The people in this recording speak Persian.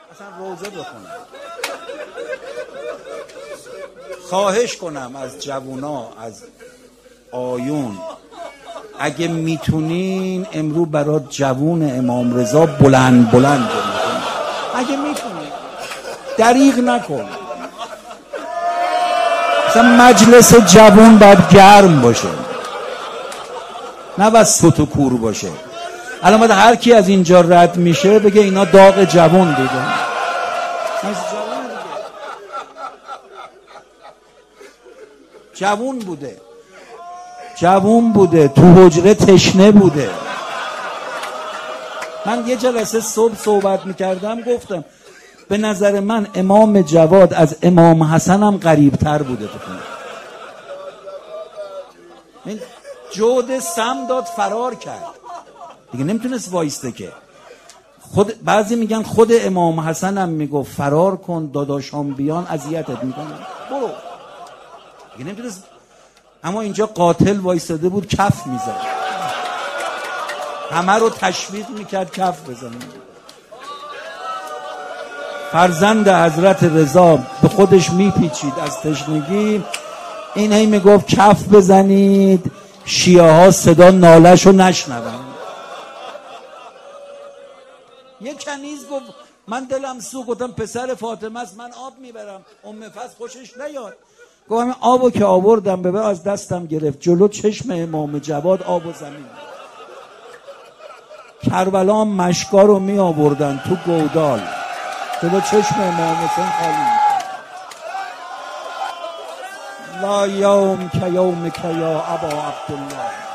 اصلا روزه بخونن. خواهش کنم از جوونا، از آیون، اگه میتونین امرو برای جوون امام رضا بلند بلند بکنین، اگه میتونین دریغ نکن. مثلا مجلس جوون باید گرم باشه، نه باید سوت و کور باشه. الان باید هر کی از اینجا رد میشه بگه اینا داغ جوون دیدن. جوون بوده تو حجره تشنه بوده. من یه جلسه صبح صحبت میکردم گفتم به نظر من امام جواد از امام حسن هم قریبتر بوده تو خونه. این جود سم داد فرار کرد دیگه، نمیتونست وایسته که. بعضی میگن خود امام حسن هم میگفت فرار کن داداشام بیان اذیتت میکنن برو دیگه، نمیتونست. اما اینجا قاتل وایساده بود کف میزد، همه رو تشویق میکرد کف بزنن. فرزند حضرت رضا به خودش میپیچید از تشنگی، این هی میگفت کف بزنید شیعه ها صدا نالش رو نشنون. یه کنیز گفت من دلم سو، گفتم پسر فاطمه است من آب میبرم، فضل خوشش نیاد. گفتم آبو که آوردم ببر از دستم گرفت، جلو چشم امام جواد آب و زمین. کربلا مشکا رو می آوردن تو گودال، جلو چشم امام حسین خالی. لا یوم که یوم که یا ابا عبدالله.